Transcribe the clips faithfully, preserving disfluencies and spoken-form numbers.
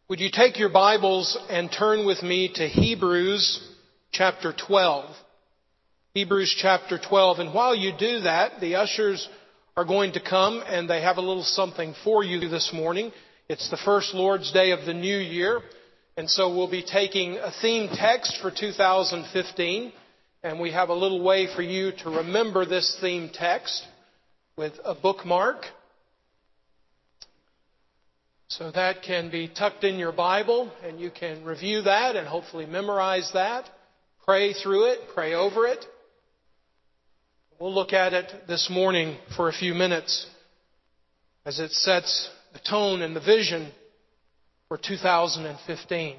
Would you take your Bibles and turn with me to Hebrews chapter twelve? Hebrews chapter twelve. And while you do that, the ushers are going to come and they have a little something for you this morning. It's the first Lord's Day of the new year. And so we'll be taking a theme text for two thousand fifteen. And we have a little way for you to remember this theme text with a bookmark. So that can be tucked in your Bible, and you can review that and hopefully memorize that. Pray through it, pray over it. We'll look at it this morning for a few minutes as it sets the tone and the vision for two thousand fifteen.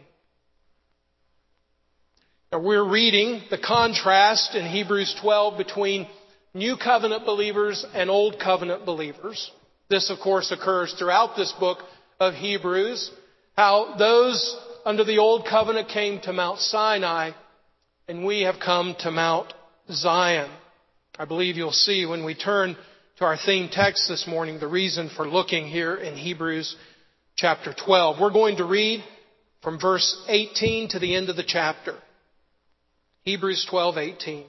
Now we're reading the contrast in Hebrews twelve between New Covenant believers and Old Covenant believers. This, of course, occurs throughout this book of Hebrews, how those under the Old Covenant came to Mount Sinai, and we have come to Mount Zion. I believe you'll see when we turn to our theme text this morning the reason for looking here in Hebrews chapter twelve. We're going to read from verse eighteen to the end of the chapter. Hebrews twelve eighteen.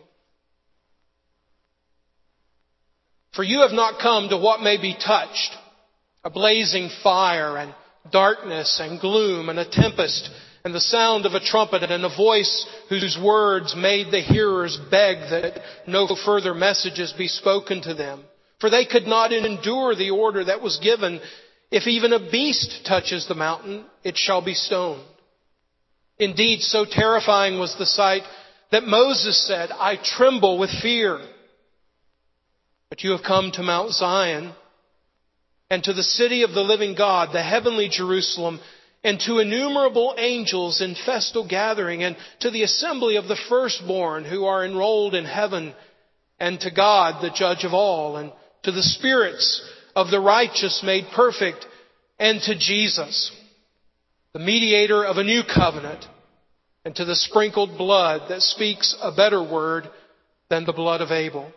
For you have not come to what may be touched, a blazing fire and darkness and gloom and a tempest and the sound of a trumpet and a voice whose words made the hearers beg that no further messages be spoken to them. For they could not endure the order that was given. If even a beast touches the mountain, it shall be stoned. Indeed, so terrifying was the sight that Moses said, I tremble with fear. But you have come to Mount Zion, and to the city of the living God, the heavenly Jerusalem, and to innumerable angels in festal gathering, and to the assembly of the firstborn who are enrolled in heaven, and to God, the judge of all, and to the spirits of the righteous made perfect, and to Jesus, the mediator of a new covenant, and to the sprinkled blood that speaks a better word than the blood of Abel.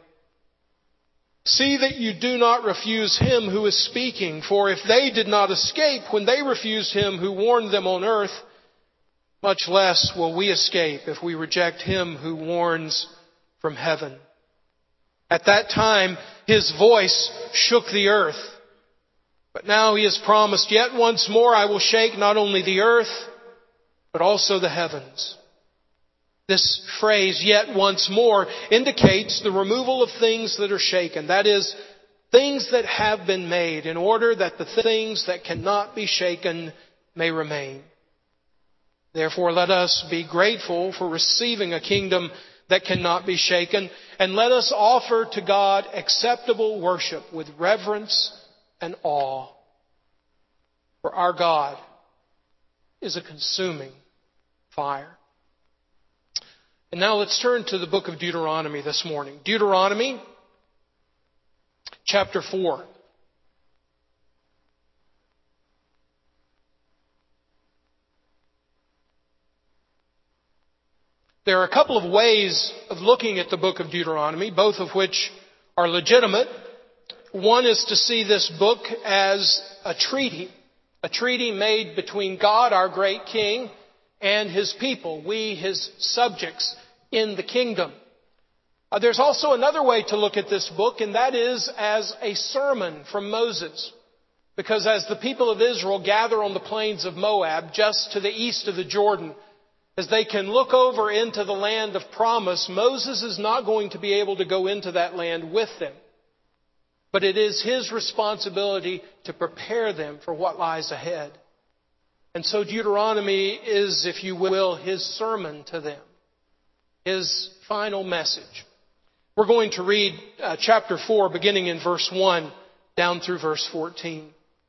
See that you do not refuse him who is speaking, for if they did not escape when they refused him who warned them on earth, much less will we escape if we reject him who warns from heaven. At that time, his voice shook the earth. But now he has promised, yet once more I will shake not only the earth, but also the heavens. This phrase, yet once more, indicates the removal of things that are shaken. That is, things that have been made in order that the things that cannot be shaken may remain. Therefore, let us be grateful for receiving a kingdom that cannot be shaken, and let us offer to God acceptable worship with reverence and awe. For our God is a consuming fire. And now let's turn to the book of Deuteronomy this morning. Deuteronomy chapter four. There are a couple of ways of looking at the book of Deuteronomy, both of which are legitimate. One is to see this book as a treaty, a treaty made between God, our great King, and His people, we, His subjects in the kingdom. Uh, there's also another way to look at this book, and that is as a sermon from Moses. Because as the people of Israel gather on the plains of Moab, just to the east of the Jordan, as they can look over into the land of promise, Moses is not going to be able to go into that land with them. But it is his responsibility to prepare them for what lies ahead. And so Deuteronomy is, if you will, his sermon to them, his final message. We're going to read uh, chapter four, beginning in verse one, down through verse fourteen.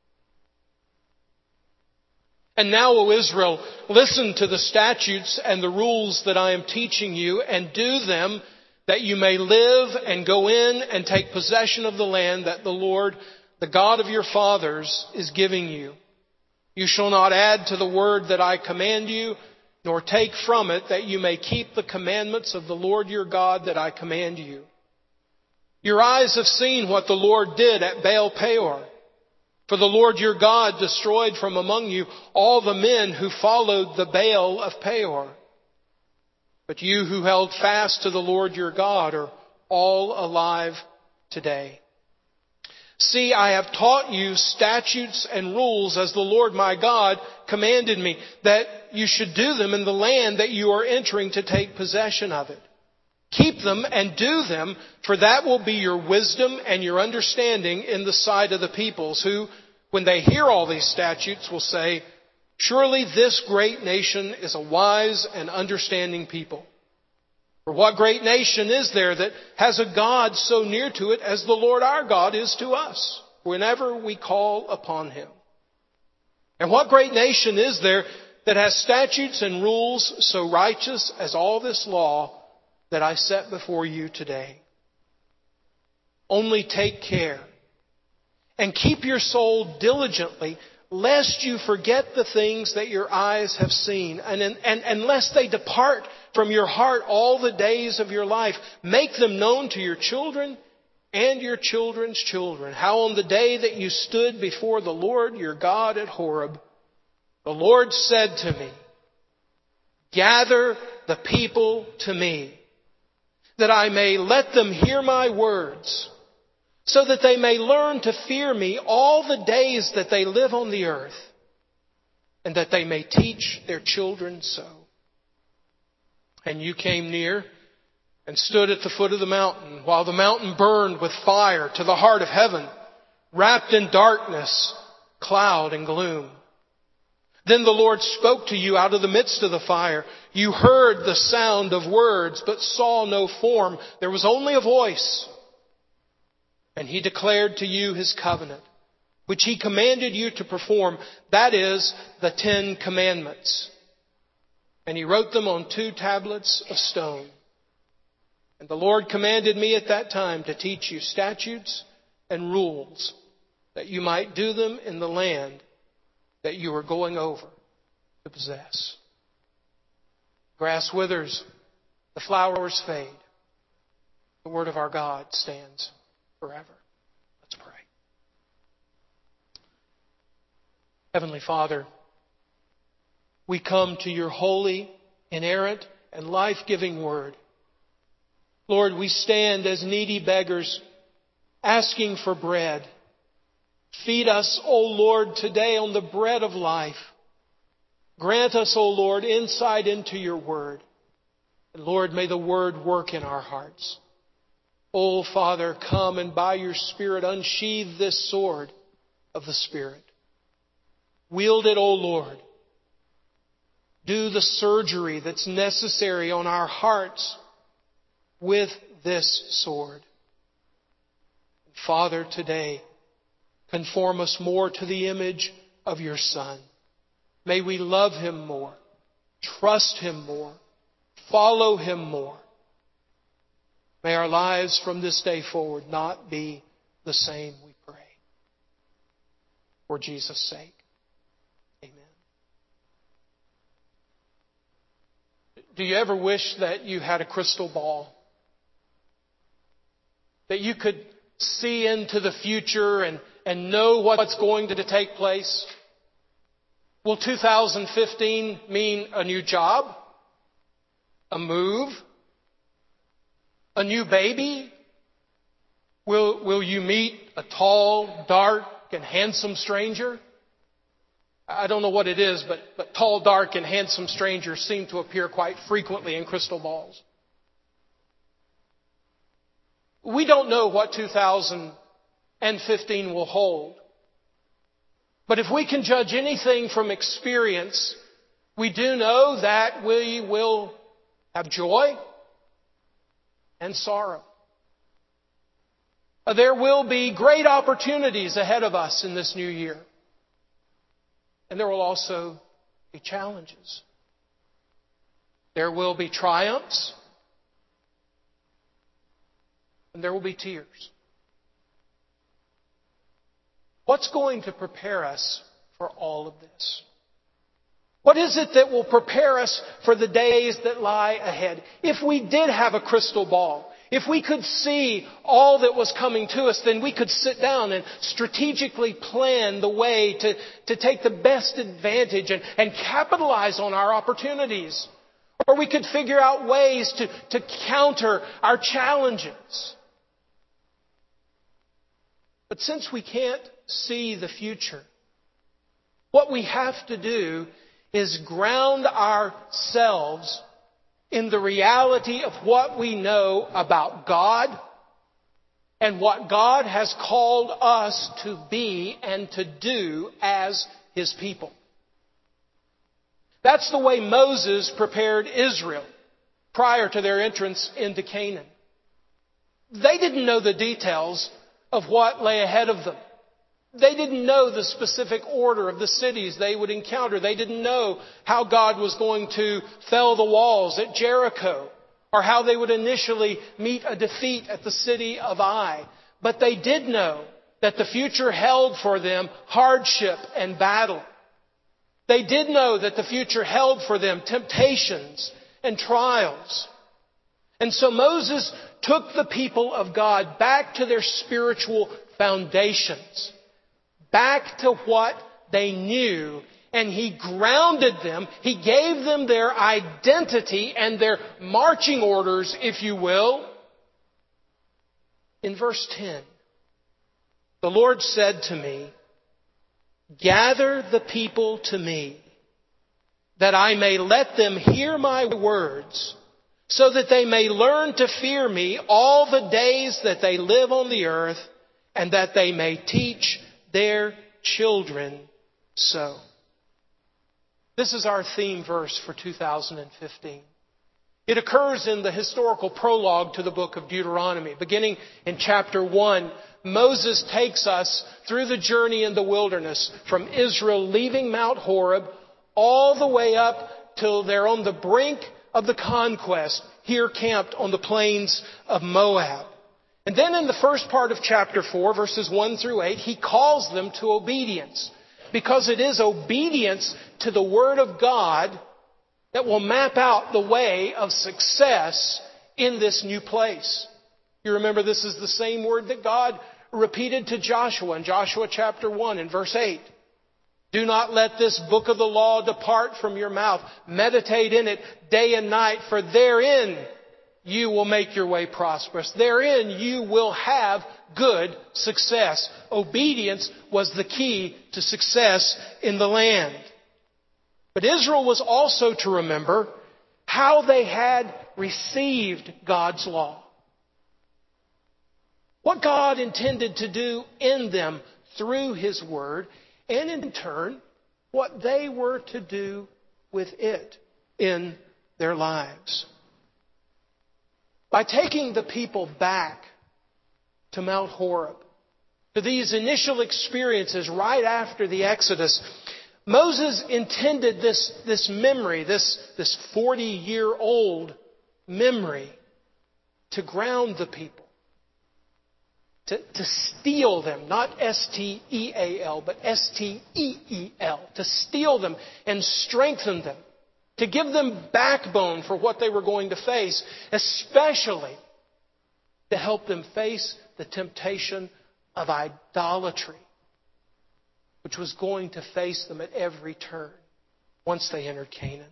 And now, O Israel, listen to the statutes and the rules that I am teaching you, and do them, that you may live and go in and take possession of the land that the Lord, the God of your fathers, is giving you. You shall not add to the word that I command you, nor take from it, that you may keep the commandments of the Lord your God that I command you. Your eyes have seen what the Lord did at Baal Peor. For the Lord your God destroyed from among you all the men who followed the Baal of Peor. But you who held fast to the Lord your God are all alive today. See, I have taught you statutes and rules as the Lord my God commanded me, that you should do them in the land that you are entering to take possession of it. Keep them and do them, for that will be your wisdom and your understanding in the sight of the peoples, who, when they hear all these statutes, will say, surely this great nation is a wise and understanding people. For what great nation is there that has a God so near to it as the Lord our God is to us, whenever we call upon Him? And what great nation is there that has statutes and rules so righteous as all this law that I set before you today? Only take care and keep your soul diligently, lest you forget the things that your eyes have seen, and, and, and lest they depart from your heart all the days of your life. Make them known to your children and your children's children, how on the day that you stood before the Lord your God at Horeb, the Lord said to me, gather the people to me, that I may let them hear my words, so that they may learn to fear me all the days that they live on the earth, and that they may teach their children so. And you came near and stood at the foot of the mountain, while the mountain burned with fire to the heart of heaven, wrapped in darkness, cloud, and gloom. Then the Lord spoke to you out of the midst of the fire. You heard the sound of words, but saw no form. There was only a voice. And He declared to you His covenant, which He commanded you to perform, that is, the Ten Commandments. And He wrote them on two tablets of stone. And the Lord commanded me at that time to teach you statutes and rules, that you might do them in the land that you are going over to possess. Grass withers, the flowers fade. The word of our God stands forever. Let's pray. Heavenly Father, we come to your holy, inerrant, and life-giving word. Lord, we stand as needy beggars asking for bread. Feed us, O Lord, today on the bread of life. Grant us, O Lord, insight into your word. And Lord, may the word work in our hearts. O Father, come and by your Spirit unsheathe this sword of the Spirit. Wield it, O Lord. Do the surgery that's necessary on our hearts with this sword. Father, today, conform us more to the image of your Son. May we love Him more, trust Him more, follow Him more. May our lives from this day forward not be the same, we pray. For Jesus' sake. Amen. Do you ever wish that you had a crystal ball? That you could see into the future and, and know what's going to take place? Will two thousand fifteen mean a new job? A move? A new baby? Will, will you meet a tall, dark, and handsome stranger? I don't know what it is, but, but tall, dark, and handsome strangers seem to appear quite frequently in crystal balls. We don't know what two thousand fifteen will hold. But if we can judge anything from experience, we do know that we will have joy and sorrow. There will be great opportunities ahead of us in this new year. And there will also be challenges. There will be triumphs. And there will be tears. What's going to prepare us for all of this? What is it that will prepare us for the days that lie ahead? If we did have a crystal ball, If we could see all that was coming to us, then we could sit down and strategically plan the way to, to take the best advantage and, and capitalize on our opportunities. Or we could figure out ways to, to counter our challenges. But since we can't see the future, what we have to do is ground ourselves in the reality of what we know about God and what God has called us to be and to do as His people. That's the way Moses prepared Israel prior to their entrance into Canaan. They didn't know the details of what lay ahead of them. They didn't know the specific order of the cities they would encounter. They didn't know how God was going to fell the walls at Jericho, or how they would initially meet a defeat at the city of Ai. But they did know that the future held for them hardship and battle. They did know that the future held for them temptations and trials. And so Moses took the people of God back to their spiritual foundations, back to what they knew, and he grounded them. He gave them their identity and their marching orders, if you will. In verse ten, the Lord said to me, "Gather the people to me, that I may let them hear my words, so that they may learn to fear me all the days that they live on the earth, and that they may teach their children so." This is our theme verse for two thousand fifteen. It occurs in the historical prologue to the book of Deuteronomy. Beginning in chapter one, Moses takes us through the journey in the wilderness from Israel leaving Mount Horeb all the way up till they're on the brink of the conquest, here camped on the plains of Moab. And then in the first part of chapter four, verses one through eight, he calls them to obedience. Because it is obedience to the Word of God that will map out the way of success in this new place. You remember this is the same word that God repeated to Joshua in Joshua chapter one and verse eight. "Do not let this book of the law depart from your mouth. Meditate in it day and night, for therein you will make your way prosperous. Therein you will have good success." Obedience was the key to success in the land. But Israel was also to remember how they had received God's law. What God intended to do in them through His Word, and in turn, what they were to do with it in their lives. By taking the people back to Mount Horeb, to these initial experiences right after the Exodus, Moses intended this, this memory, this, this forty-year-old memory, to ground the people, to, to steel them, not S T E A L, but S T E E L, to steel them and strengthen them, to give them backbone for what they were going to face, especially to help them face the temptation of idolatry, which was going to face them at every turn once they entered Canaan.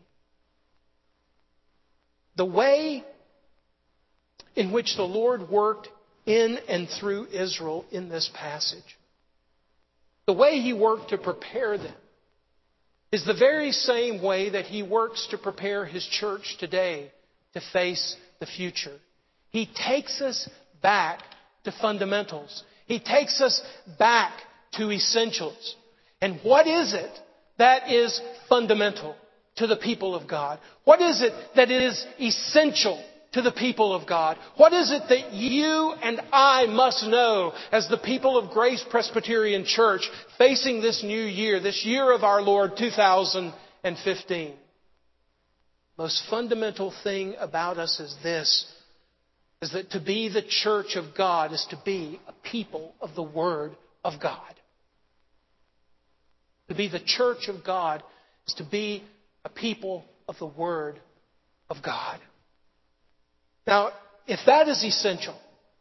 The way in which the Lord worked in and through Israel in this passage, the way He worked to prepare them, is the very same way that He works to prepare His church today to face the future. He takes us back to fundamentals. He takes us back to essentials. And what is it that is fundamental to the people of God? What is it that is essential to the people of God? What is it that you and I must know as the people of Grace Presbyterian Church facing this new year, this year of our Lord two thousand fifteen? Most fundamental thing about us is this, is that to be the church of God is to be a people of the Word of God. To be the church of God is to be a people of the Word of God. Now, if that is essential,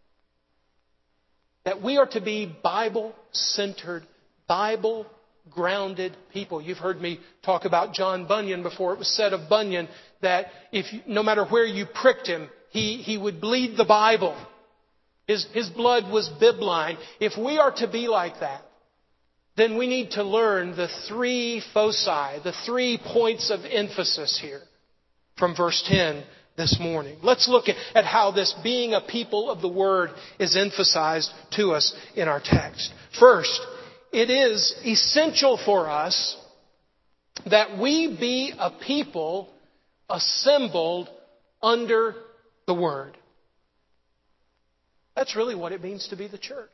that we are to be Bible-centered, Bible-grounded people. You've heard me talk about John Bunyan before. It was said of Bunyan that if you, no matter where you pricked him, he, he would bleed the Bible. His, his blood was bibline. If we are to be like that, then we need to learn the three foci, the three points of emphasis here from verse ten this morning. Let's look at how this being a people of the Word is emphasized to us in our text. First, it is essential for us that we be a people assembled under the Word. That's really what it means to be the church.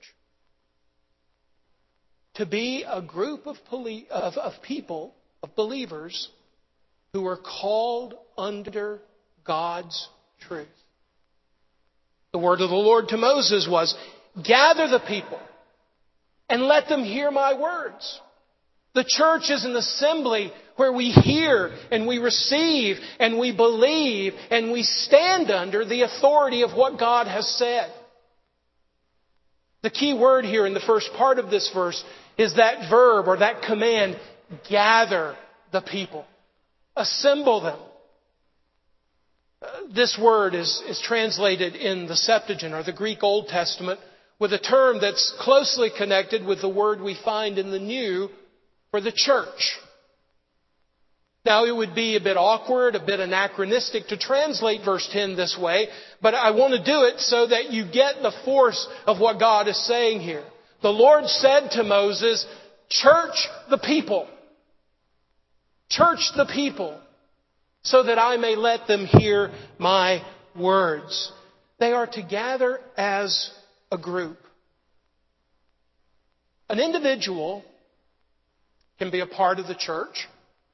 To be a group of, poli- of, of people, of believers, who are called under God's truth. The word of the Lord to Moses was, gather the people and let them hear my words. The church is an assembly where we hear and we receive and we believe and we stand under the authority of what God has said. The key word here in the first part of this verse is that verb or that command, gather the people. Assemble them. Uh, this word is, is translated in the Septuagint or the Greek Old Testament with a term that's closely connected with the word we find in the New for the church. Now, it would be a bit awkward, a bit anachronistic to translate verse ten this way, but I want to do it so that you get the force of what God is saying here. The Lord said to Moses, church the people. Church the people, so that I may let them hear my words. They are to gather as a group. An individual can be a part of the church,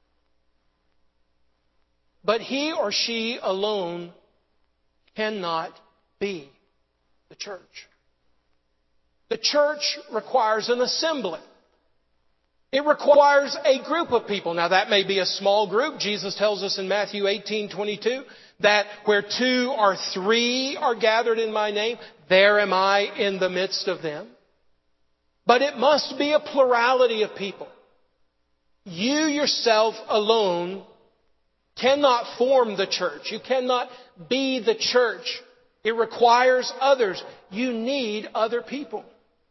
but he or she alone cannot be the church. The church requires an assembly. It requires a group of people. Now that may be a small group. Jesus tells us in Matthew eighteen twenty-two that where two or three are gathered in my name, there am I in the midst of them. But it must be a plurality of people. You yourself alone cannot form the church. You cannot be the church. It requires others. You need other people.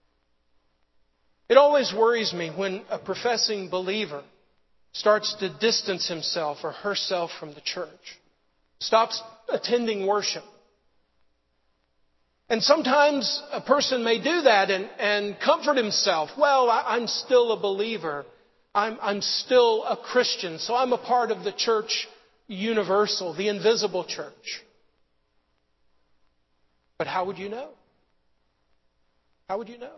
It always worries me when a professing believer starts to distance himself or herself from the church, stops attending worship. And sometimes a person may do that and, and comfort himself. Well, I, I'm still a believer. I'm, I'm still a Christian, so I'm a part of the church universal, the invisible church. But how would you know? How would you know?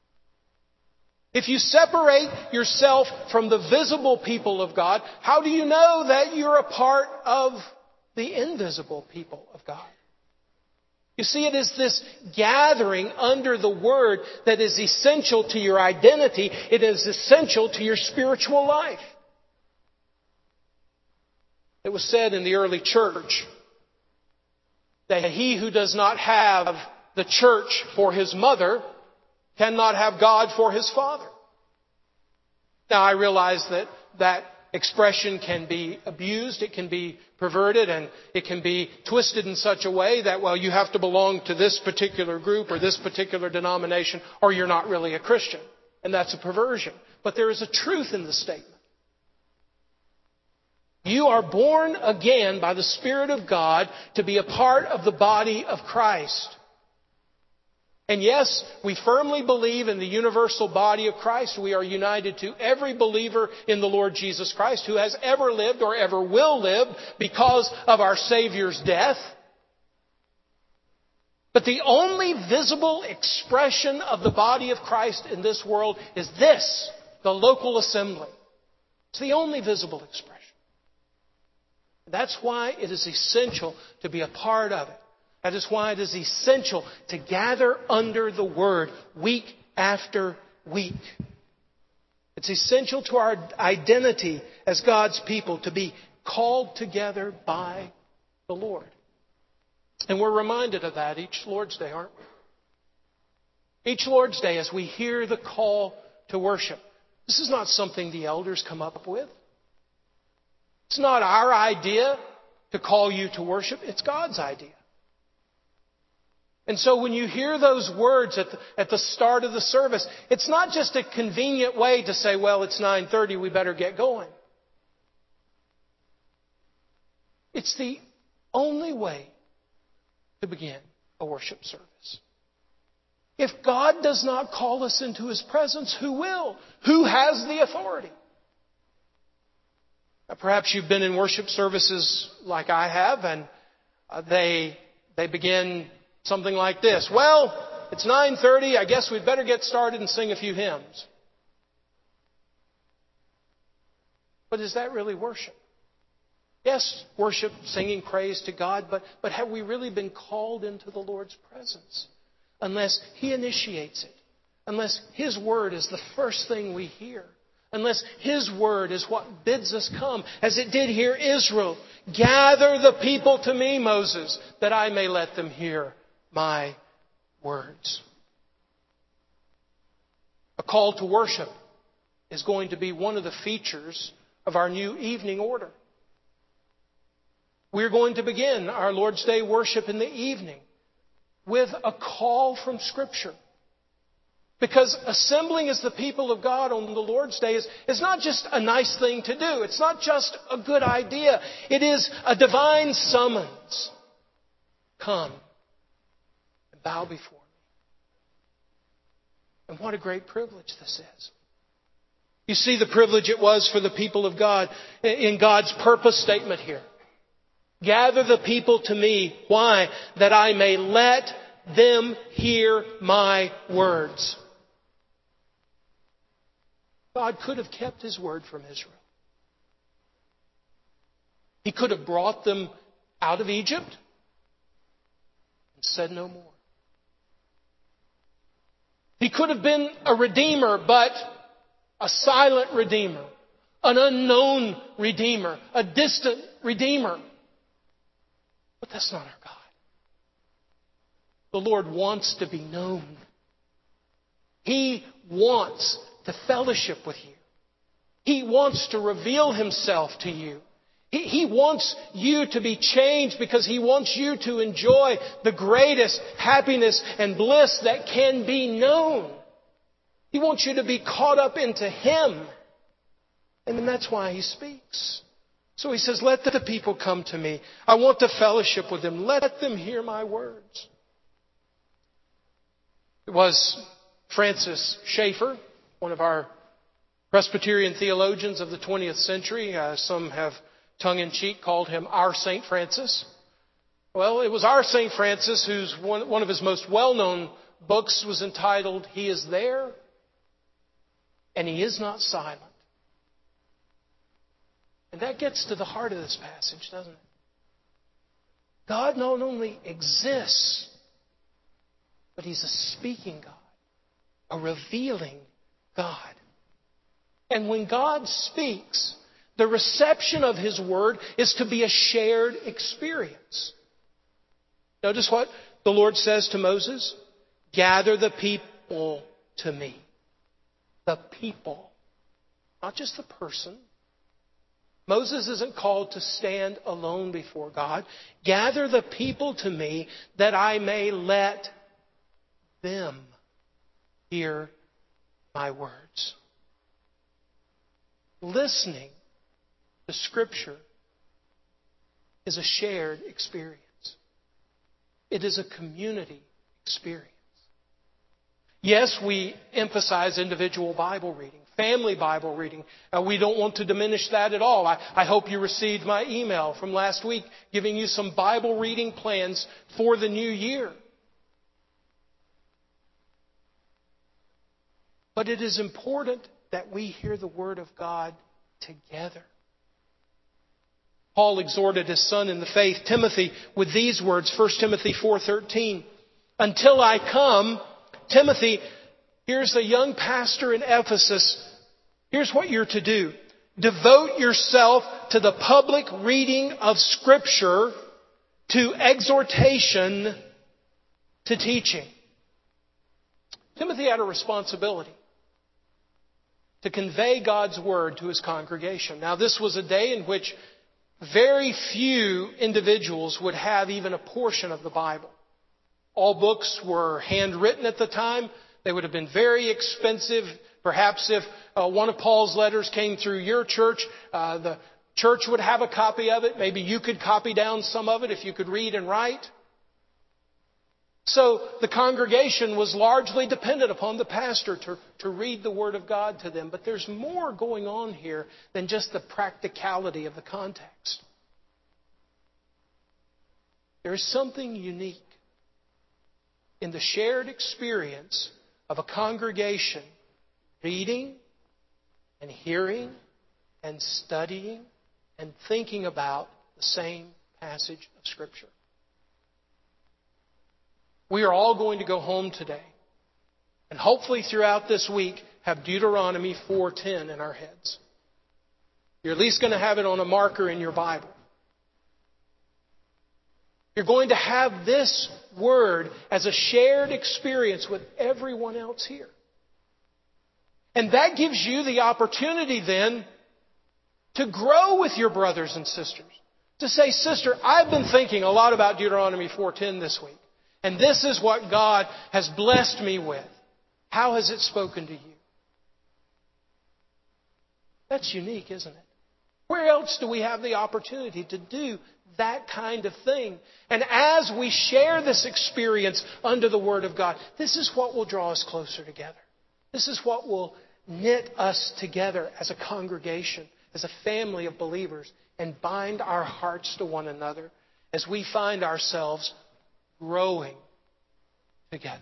If you separate yourself from the visible people of God, how do you know that you're a part of the invisible people of God? You see, it is this gathering under the Word that is essential to your identity. It is essential to your spiritual life. It was said in the early church that he who does not have the church for his mother cannot have God for his father. Now, I realize that that expression can be abused, it can be perverted, and it can be twisted in such a way that, well, you have to belong to this particular group or this particular denomination or you're not really a Christian. And that's a perversion. But there is a truth in the statement. You are born again by the Spirit of God to be a part of the body of Christ. And yes, we firmly believe in the universal body of Christ. We are united to every believer in the Lord Jesus Christ who has ever lived or ever will live because of our Savior's death. But the only visible expression of the body of Christ in this world is this, the local assembly. It's the only visible expression. That's why it is essential to be a part of it. That is why it is essential to gather under the Word week after week. It's essential to our identity as God's people to be called together by the Lord. And we're reminded of that each Lord's Day, aren't we? Each Lord's Day as we hear the call to worship. This is not something the elders come up with. It's not our idea to call you to worship. It's God's idea. And so when you hear those words at the, at the start of the service, it's not just a convenient way to say, well, it's nine thirty, we better get going. It's the only way to begin a worship service. If God does not call us into His presence, who will? Who has the authority? Now, perhaps you've been in worship services like I have, and uh, they they begin something like this. Well, it's nine thirty. I guess we'd better get started and sing a few hymns. But is that really worship? Yes, worship, singing praise to God, but, but have we really been called into the Lord's presence? Unless He initiates it. Unless His Word is the first thing we hear. Unless His Word is what bids us come. As it did hear Israel. Gather the people to me, Moses, that I may let them hear my words. A call to worship is going to be one of the features of our new evening order. We're going to begin our Lord's Day worship in the evening with a call from Scripture. Because assembling as the people of God on the Lord's Day is, is not just a nice thing to do. It's not just a good idea. It is a divine summons. Come and bow before me. And what a great privilege this is. You see the privilege it was for the people of God in God's purpose statement here. Gather the people to me. Why? That I may let them hear my words. God could have kept His word from Israel. He could have brought them out of Egypt and said no more. He could have been a redeemer, but a silent redeemer, an unknown redeemer, a distant redeemer. But that's not our God. The Lord wants to be known. He wants to fellowship with you. He wants to reveal Himself to you. He, he wants you to be changed because He wants you to enjoy the greatest happiness and bliss that can be known. He wants you to be caught up into Him. And then that's why He speaks. So He says, let the people come to me. I want to fellowship with them. Let them hear my words. It was Francis Schaeffer, one of our Presbyterian theologians of the twentieth century. Uh, some have tongue-in-cheek called him our Saint Francis. Well, it was our Saint Francis whose one, one of his most well-known books was entitled, He is There and He is Not Silent. And that gets to the heart of this passage, doesn't it? God not only exists, but He's a speaking God, a revealing God. And when God speaks, the reception of His word is to be a shared experience. Notice what the Lord says to Moses. Gather the people to me. The people. Not just the person. Moses isn't called to stand alone before God. Gather the people to me that I may let them hear my words. Listening to Scripture is a shared experience. It is a community experience. Yes, we emphasize individual Bible reading, family Bible reading. Uh, we don't want to diminish that at all. I, I hope you received my email from last week giving you some Bible reading plans for the new year. But it is important that we hear the Word of God together. Paul exhorted his son in the faith, Timothy, with these words, First Timothy four thirteen. Until I come, Timothy, here's a young pastor in Ephesus. Here's what you're to do. Devote yourself to the public reading of Scripture to exhortation to teaching. Timothy had a responsibility to convey God's Word to his congregation. Now, this was a day in which very few individuals would have even a portion of the Bible. All books were handwritten at the time. They would have been very expensive. Perhaps if uh, one of Paul's letters came through your church, uh, the church would have a copy of it. Maybe you could copy down some of it if you could read and write. So the congregation was largely dependent upon the pastor to, to read the Word of God to them. But there's more going on here than just the practicality of the context. There is something unique in the shared experience of a congregation reading and hearing and studying and thinking about the same passage of Scripture. We are all going to go home today and hopefully throughout this week have Deuteronomy four ten in our heads. You're at least going to have it on a marker in your Bible. You're going to have this Word as a shared experience with everyone else here. And that gives you the opportunity then to grow with your brothers and sisters. To say, sister, I've been thinking a lot about Deuteronomy four ten this week. And this is what God has blessed me with. How has it spoken to you? That's unique, isn't it? Where else do we have the opportunity to do that kind of thing? And as we share this experience under the Word of God, this is what will draw us closer together. This is what will knit us together as a congregation, as a family of believers, and bind our hearts to one another as we find ourselves growing together.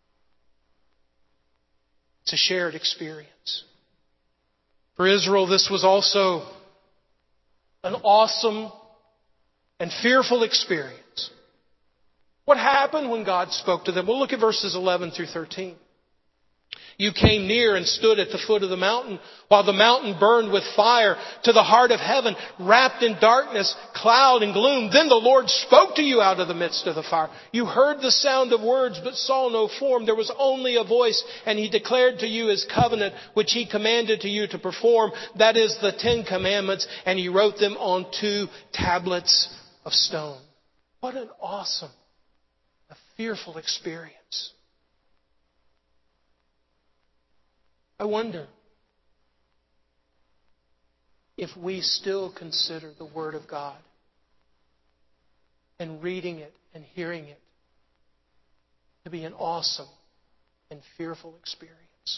It's a shared experience. For Israel, this was also an awesome and fearful experience. What happened when God spoke to them? We'll look at verses eleven through thirteen. You came near and stood at the foot of the mountain, while the mountain burned with fire to the heart of heaven, wrapped in darkness, cloud and gloom. Then the Lord spoke to you out of the midst of the fire. You heard the sound of words, but saw no form. There was only a voice, and He declared to you His covenant, which He commanded to you to perform. That is the Ten Commandments, and He wrote them on two tablets of stone. What an awesome, a fearful experience. I wonder if we still consider the Word of God and reading it and hearing it to be an awesome and fearful experience.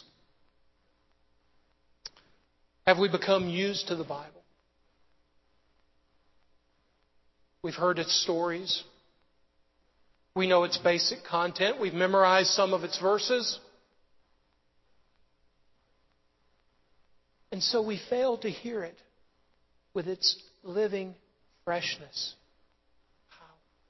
Have we become used to the Bible? We've heard its stories. We know its basic content. We've memorized some of its verses. And so we fail to hear it with its living freshness. How?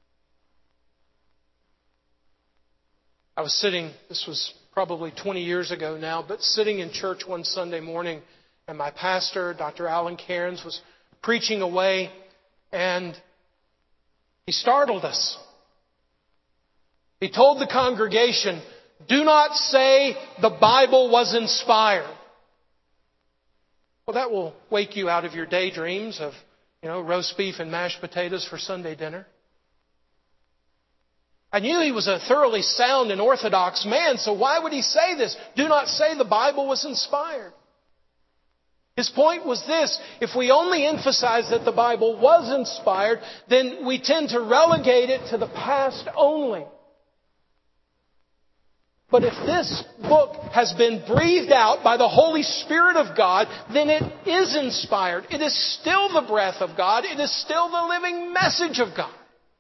I was sitting, this was probably twenty years ago now, but sitting in church one Sunday morning, and my pastor, Doctor Alan Cairns, was preaching away, and he startled us. He told the congregation, "Do not say the Bible was inspired." Well, that will wake you out of your daydreams of, you know, roast beef and mashed potatoes for Sunday dinner. I knew he was a thoroughly sound and orthodox man, so why would he say this? Do not say the Bible was inspired. His point was this: if we only emphasize that the Bible was inspired, then we tend to relegate it to the past only. But if this book has been breathed out by the Holy Spirit of God, then it is inspired. It is still the breath of God. It is still the living message of God.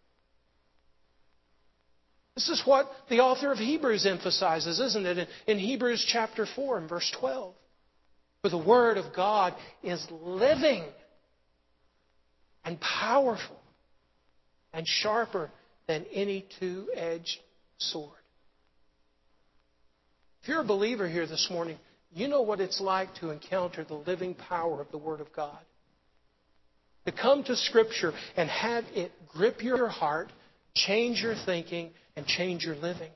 This is what the author of Hebrews emphasizes, isn't it? In Hebrews chapter four and verse twelve. For the Word of God is living and powerful and sharper than any two-edged sword. If you're a believer here this morning, you know what it's like to encounter the living power of the Word of God. to come to Scripture and have it grip your heart, change your thinking, and change your living.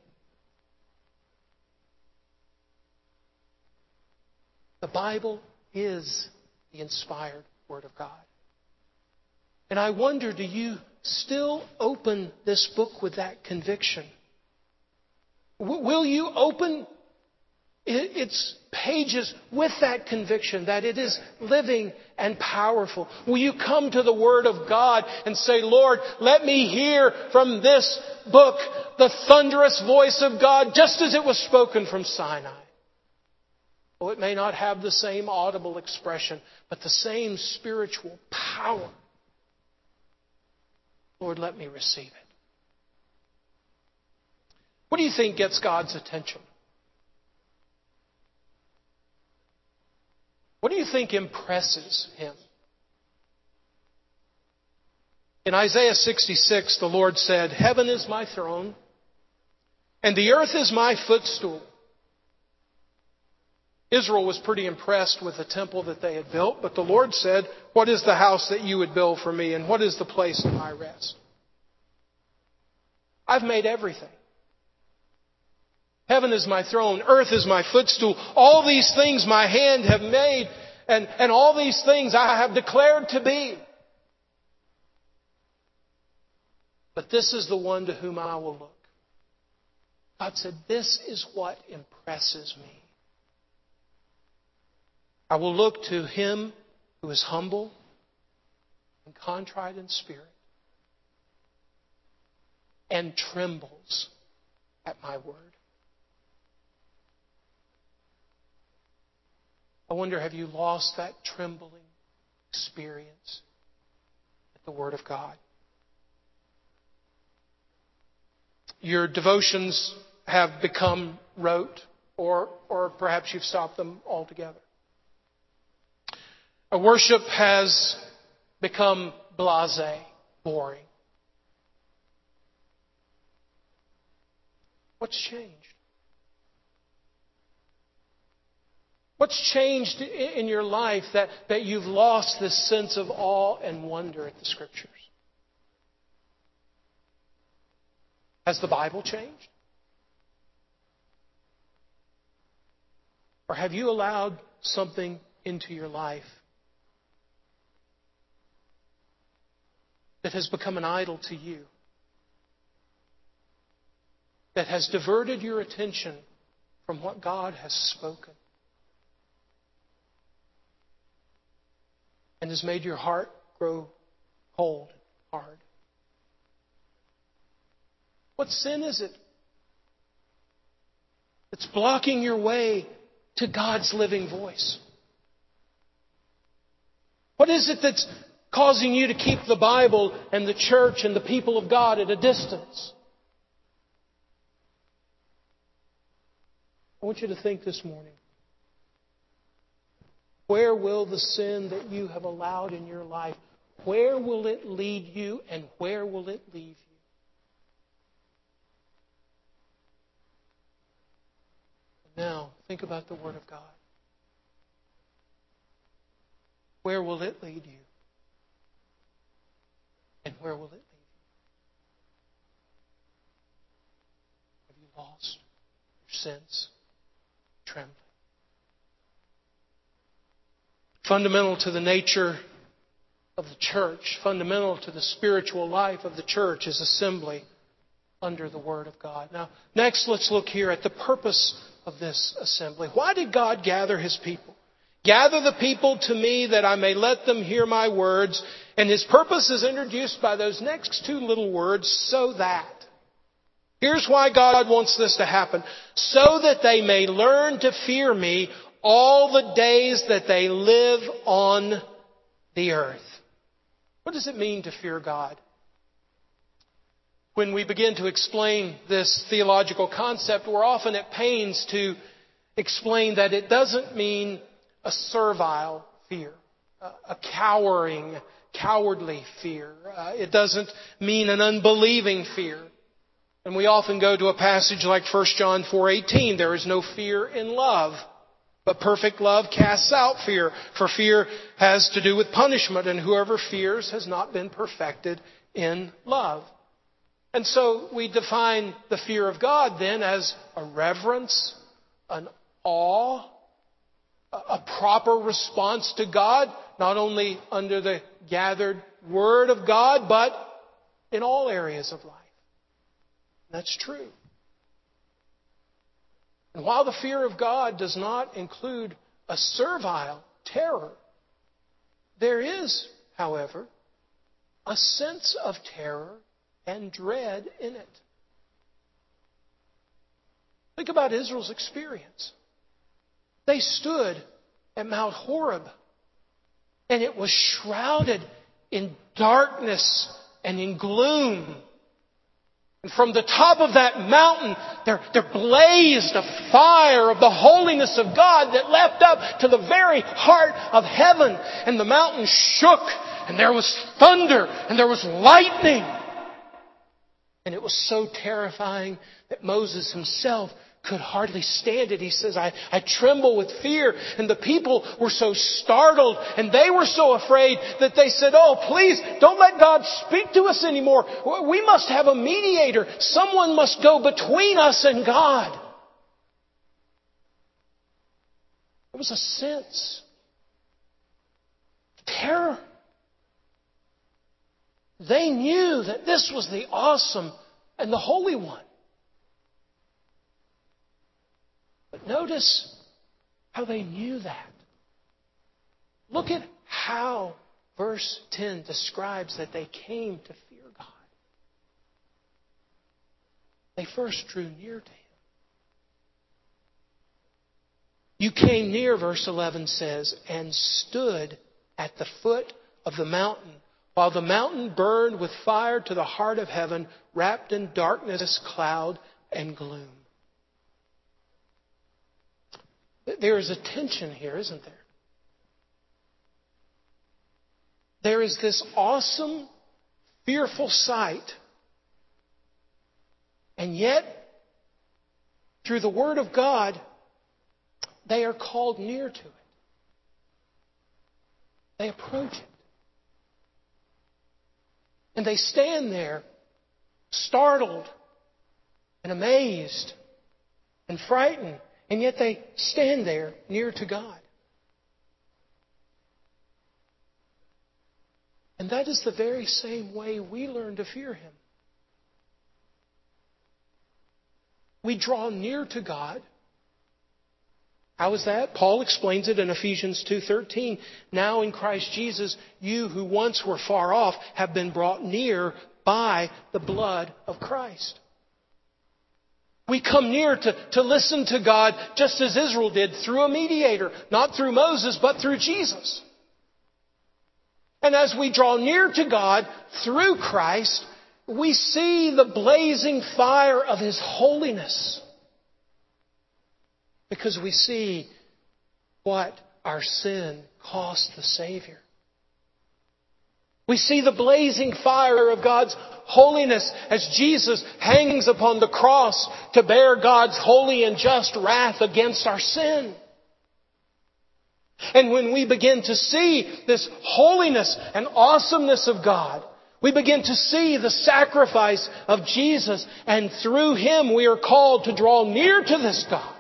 The Bible is the inspired Word of God. And I wonder, do you still open this book with that conviction? Will you open its pages with that conviction that it is living and powerful? Will you come to the Word of God and say, Lord, let me hear from this book the thunderous voice of God just as it was spoken from Sinai? Oh, it may not have the same audible expression, but the same spiritual power. Lord, let me receive it. What do you think gets God's attention? What do you think impresses Him? In Isaiah sixty-six, the Lord said, "Heaven is my throne, and the earth is my footstool." Israel was pretty impressed with the temple that they had built, but the Lord said, "What is the house that you would build for me, and what is the place of my rest?" I've made everything. Heaven is my throne, earth is my footstool. All these things my hand have made, and, and all these things I have declared to be. But this is the one to whom I will look. God said, this is what impresses me. I will look to Him who is humble and contrite in spirit and trembles at my word. I wonder, have you lost that trembling experience at the Word of God? Your devotions have become rote, or, or perhaps you've stopped them altogether. A worship has become blasé, boring. What's changed? What's changed in your life that, that you've lost this sense of awe and wonder at the Scriptures? Has the Bible changed? Or have you allowed something into your life that has become an idol to you, that has diverted your attention from what God has spoken, and has made your heart grow cold and hard? What sin is it that's blocking your way to God's living voice? What is it that's causing you to keep the Bible and the church and the people of God at a distance? I want you to think this morning. Where will the sin that you have allowed in your life, where will it lead you, and where will it leave you? Now, think about the Word of God. Where will it lead you? And where will it lead you? Have you lost your sense of trembling? Fundamental to the nature of the church, fundamental to the spiritual life of the church, is assembly under the Word of God. Now, next let's look here at the purpose of this assembly. Why did God gather His people? Gather the people to me that I may let them hear my words. And His purpose is introduced by those next two little words, so that. Here's why God wants this to happen. So that they may learn to fear me all the days that they live on the earth. What does it mean to fear God? When we begin to explain this theological concept, we're often at pains to explain that it doesn't mean a servile fear, a cowering, cowardly fear. Uh, it doesn't mean an unbelieving fear. And we often go to a passage like First John four eighteen. There is no fear in love, But perfect love casts out fear, for fear has to do with punishment, and whoever fears has not been perfected in love. And so we define the fear of God then as a reverence, an awe, a proper response to God, not only under the gathered Word of God, but in all areas of life. That's true. And while the fear of God does not include a servile terror, there is, however, a sense of terror and dread in it. Think about Israel's experience. They stood at Mount Horeb, and it was shrouded in darkness and in gloom. And from the top of that mountain, there, there blazed a fire of the holiness of God that leapt up to the very heart of heaven. And the mountain shook, and there was thunder, and there was lightning. And it was so terrifying that Moses himself could hardly stand it. He says, I, I tremble with fear. And the people were so startled and they were so afraid that they said, oh, please don't let God speak to us anymore. We must have a mediator. Someone must go between us and God. There was a sense of terror. They knew that this was the awesome and the Holy One. But notice how they knew that. Look at how verse ten describes that they came to fear God. They first drew near to Him. You came near, verse eleven says, and stood at the foot of the mountain, while the mountain burned with fire to the heart of heaven, wrapped in darkness, cloud, and gloom. There is a tension here, isn't there? There is this awesome, fearful sight. And yet, through the Word of God, they are called near to it. They approach it. And they stand there, startled and amazed and frightened. And yet they stand there near to God. And that is the very same way we learn to fear Him. We draw near to God. How is that? Paul explains it in Ephesians two thirteen. Now in Christ Jesus, you who once were far off have been brought near by the blood of Christ. We come near to, to listen to God just as Israel did, through a mediator. Not through Moses, but through Jesus. And as we draw near to God through Christ, we see the blazing fire of His holiness. Because we see what our sin cost the Savior. We see the blazing fire of God's holiness as Jesus hangs upon the cross to bear God's holy and just wrath against our sin. And when we begin to see this holiness and awesomeness of God, we begin to see the sacrifice of Jesus, and through Him we are called to draw near to this God.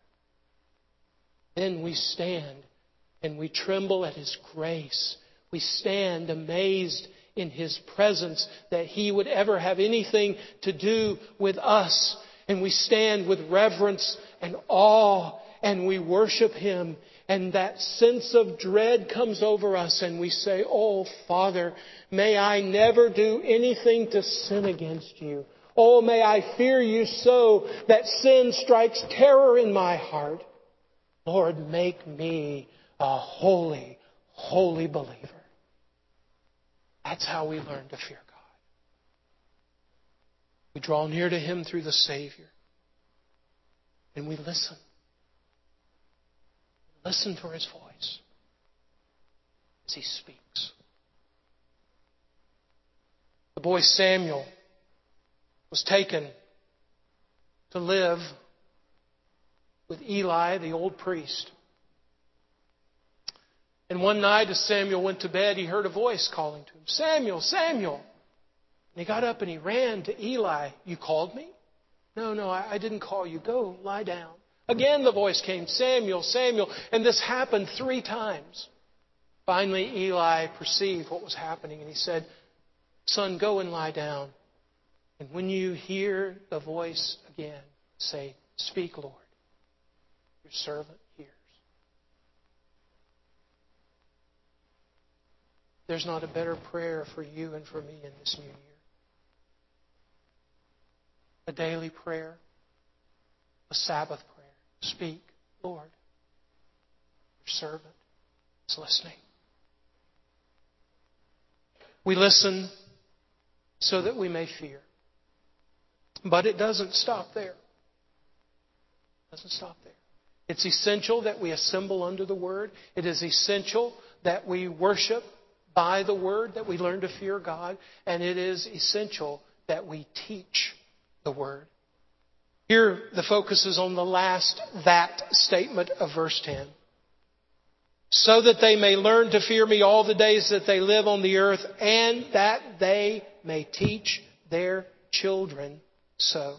Then we stand and we tremble at His grace. We stand amazed in His presence that He would ever have anything to do with us. And we stand with reverence and awe and we worship Him. And that sense of dread comes over us and we say, oh, Father, may I never do anything to sin against You. Oh, may I fear You so that sin strikes terror in my heart. Lord, make me a holy, holy believer. That's how we learn to fear God. We draw near to Him through the Savior. And we listen. Listen for His voice as He speaks. The boy Samuel was taken to live with Eli, the old priest. And one night as Samuel went to bed, he heard a voice calling to him, Samuel, Samuel. And he got up and he ran to Eli. You called me? No, no, I, I didn't call you. Go, lie down. Again the voice came, Samuel, Samuel. And this happened three times. Finally, Eli perceived what was happening and he said, Son, go and lie down. And when you hear the voice again, say, Speak, Lord. Your servant hears. There's not a better prayer for you and for me in this new year. A daily prayer, a Sabbath prayer. Speak, Lord. Your servant is listening. We listen so that we may fear. But it doesn't stop there. It doesn't stop there. It's essential that we assemble under the Word. It is essential that we worship by the Word, that we learn to fear God. And it is essential that we teach the Word. Here the focus is on the last that statement of verse ten. So that they may learn to fear me all the days that they live on the earth, and that they may teach their children so.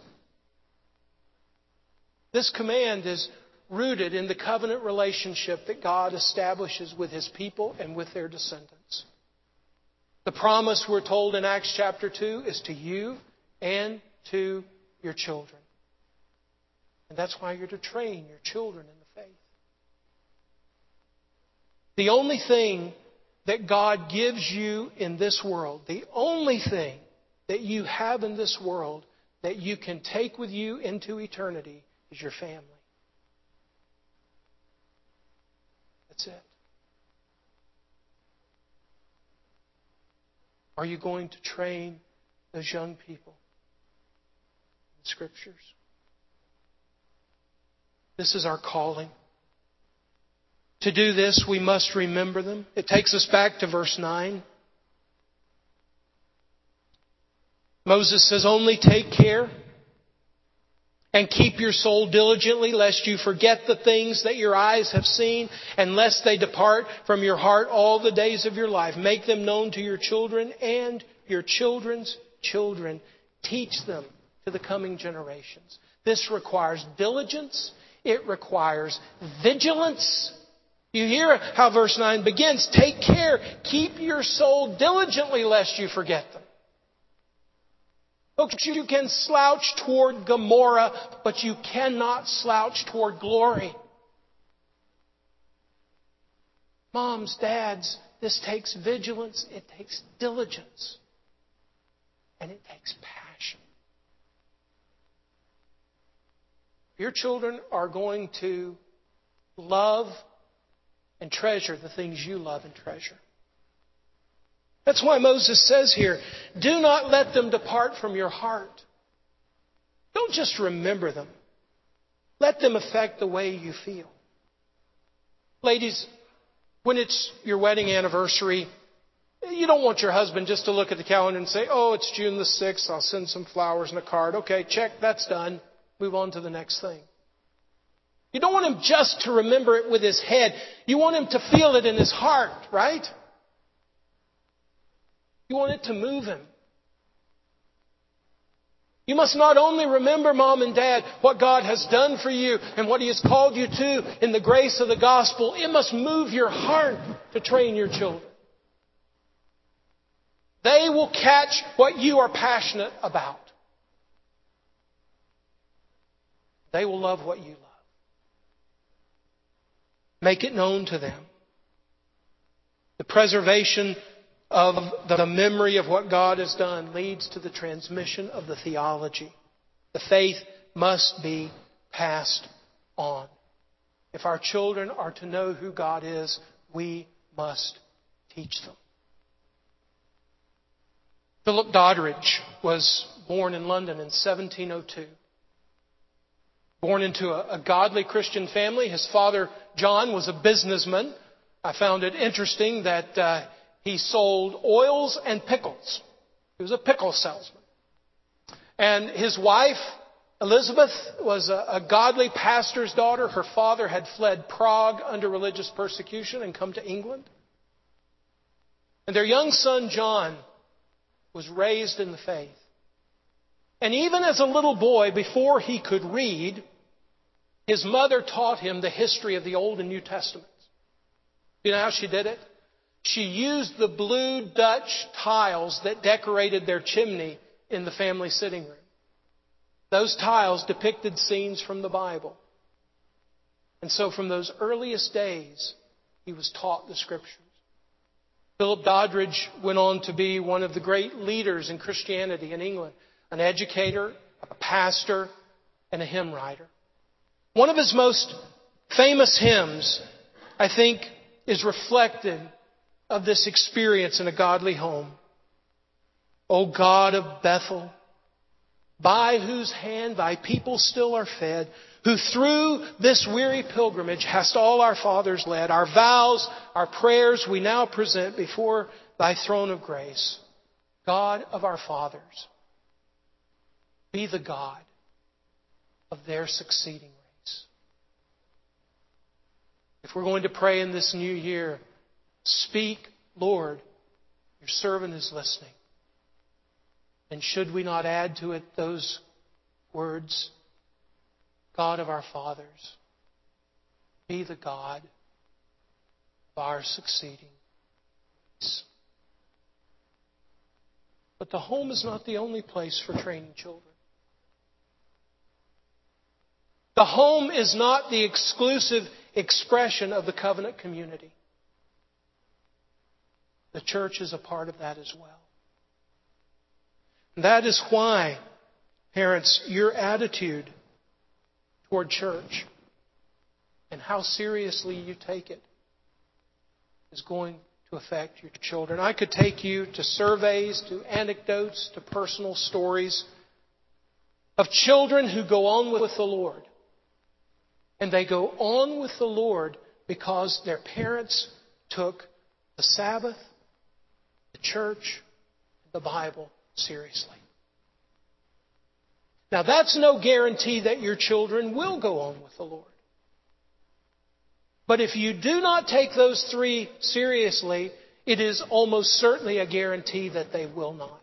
This command is rooted in the covenant relationship that God establishes with His people and with their descendants. The promise we're told in Acts chapter two is to you and to your children. And that's why you're to train your children in the faith. The only thing that God gives you in this world, the only thing that you have in this world that you can take with you into eternity is your family. That's it. Are you going to train those young people in the Scriptures? This is our calling. To do this, we must remember them. It takes us back to verse nine. Moses says, Only take care and keep your soul diligently, lest you forget the things that your eyes have seen, and lest they depart from your heart all the days of your life. Make them known to your children and your children's children. Teach them to the coming generations. This requires diligence. It requires vigilance. You hear how verse nine begins. Take care. Keep your soul diligently lest you forget them. Folks, you can slouch toward Gomorrah, but you cannot slouch toward glory. Moms, dads, this takes vigilance. It takes diligence. And it takes passion. Your children are going to love and treasure the things you love and treasure. That's why Moses says here, do not let them depart from your heart. Don't just remember them. Let them affect the way you feel. Ladies, when it's your wedding anniversary, you don't want your husband just to look at the calendar and say, oh, it's June the sixth, I'll send some flowers and a card. Okay, check, that's done. Move on to the next thing. You don't want him just to remember it with his head. You want him to feel it in his heart, right? You want it to move him. You must not only remember, Mom and Dad, what God has done for you and what He has called you to in the grace of the gospel. It must move your heart to train your children. They will catch what you are passionate about. They will love what you love. Make it known to them. The preservation of the memory of what God has done leads to the transmission of the theology. The faith must be passed on. If our children are to know who God is, we must teach them. Philip Doddridge was born in London in seventeen oh two. Born into a, a godly Christian family. His father, John, was a businessman. I found it interesting that uh, he sold oils and pickles. He was a pickle salesman. And his wife Elizabeth was a, a godly pastor's daughter. Her father had fled Prague under religious persecution and come to England. And their young son, John, was raised in the faith. And even as a little boy, before he could read, his mother taught him the history of the Old and New Testaments. You know how she did it? She used the blue Dutch tiles that decorated their chimney in the family sitting room. Those tiles depicted scenes from the Bible. And so from those earliest days, he was taught the Scriptures. Philip Doddridge went on to be one of the great leaders in Christianity in England, an educator, a pastor, and a hymn writer. One of his most famous hymns, I think, is reflective of this experience in a godly home. O God of Bethel, by whose hand thy people still are fed, who through this weary pilgrimage hast all our fathers led, our vows, our prayers we now present before thy throne of grace. God of our fathers, be the God of their succeeding race. If we're going to pray in this new year, speak, Lord, your servant is listening. And should we not add to it those words, God of our fathers, be the God of our succeeding race. But the home is not the only place for training children. The home is not the exclusive expression of the covenant community. The church is a part of that as well. And that is why, parents, your attitude toward church and how seriously you take it is going to affect your children. I could take you to surveys, to anecdotes, to personal stories of children who go on with the Lord. And they go on with the Lord because their parents took the Sabbath, the church, the Bible seriously. Now, that's no guarantee that your children will go on with the Lord. But if you do not take those three seriously, it is almost certainly a guarantee that they will not.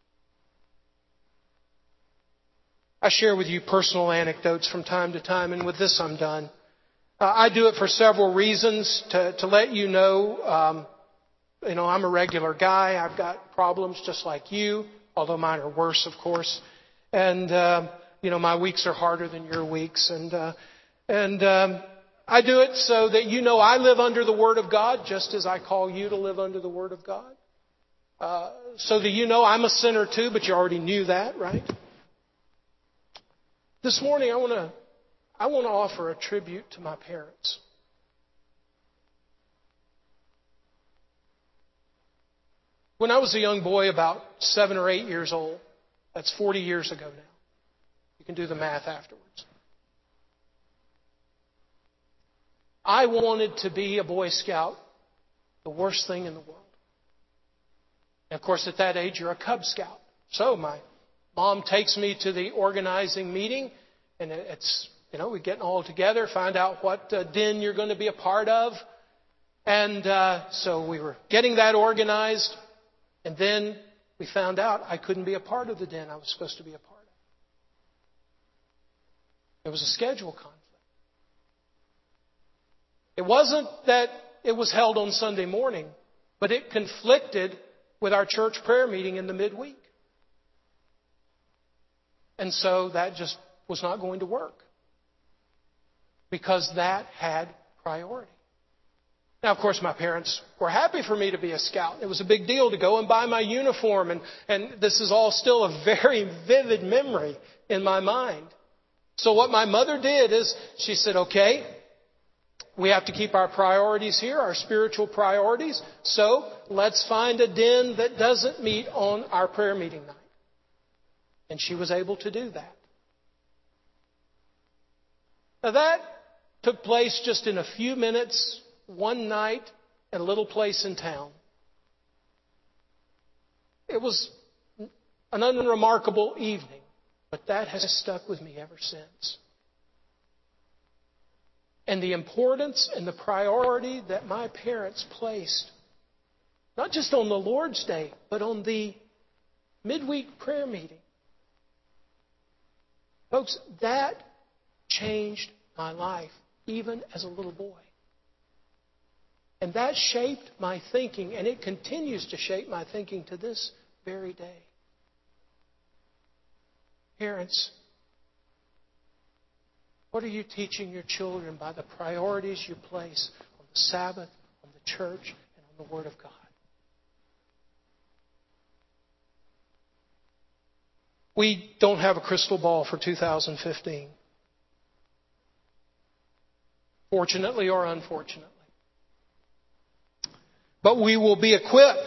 I share with you personal anecdotes from time to time, and with this I'm done. Uh, I do it for several reasons. To, to let you know, um, you know, I'm a regular guy. I've got problems just like you, although mine are worse, of course. And, uh, you know, my weeks are harder than your weeks. And, uh, and um, I do it so that you know I live under the Word of God, just as I call you to live under the Word of God. Uh, so that you know I'm a sinner too, but you already knew that, right? This morning, I want to I want to offer a tribute to my parents. When I was a young boy, about seven or eight years old, that's forty years ago now. You can do the math afterwards. I wanted to be a Boy Scout, the worst thing in the world. And of course, at that age, you're a Cub Scout. So my Mom takes me to the organizing meeting, and it's, you know, we get all together, find out what uh, den you're going to be a part of. And uh, so we were getting that organized, and then we found out I couldn't be a part of the den I was supposed to be a part of. There was a schedule conflict. It wasn't that it was held on Sunday morning, but it conflicted with our church prayer meeting in the midweek. And so that just was not going to work because that had priority. Now, of course, my parents were happy for me to be a scout. It was a big deal to go and buy my uniform. And, and this is all still a very vivid memory in my mind. So what my mother did is she said, okay, we have to keep our priorities here, our spiritual priorities. So let's find a den that doesn't meet on our prayer meeting night. And she was able to do that. Now that took place just in a few minutes, one night, at a little place in town. It was an unremarkable evening. But that has stuck with me ever since. And the importance and the priority that my parents placed, not just on the Lord's Day, but on the midweek prayer meeting. Folks, that changed my life, even as a little boy. And that shaped my thinking, and it continues to shape my thinking to this very day. Parents, what are you teaching your children by the priorities you place on the Sabbath, on the church, and on the Word of God? We don't have a crystal ball for two thousand fifteen. Fortunately or unfortunately. But we will be equipped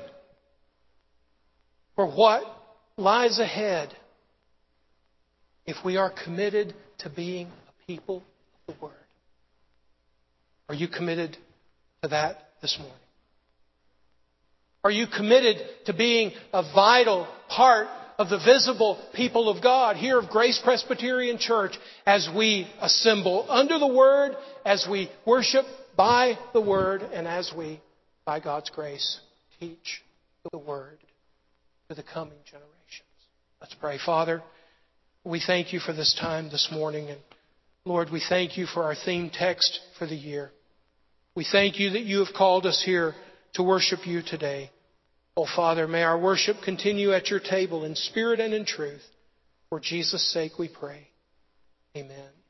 for what lies ahead if we are committed to being a people of the Word. Are you committed to that this morning? Are you committed to being a vital part of the visible people of God here of Grace Presbyterian Church as we assemble under the Word, as we worship by the Word, and as we, by God's grace, teach the Word to the coming generations? Let's pray. Father, we thank You for this time this morning. And Lord, we thank You for our theme text for the year. We thank You that You have called us here to worship You today. Oh, Father, may our worship continue at Your table in spirit and in truth. For Jesus' sake we pray. Amen.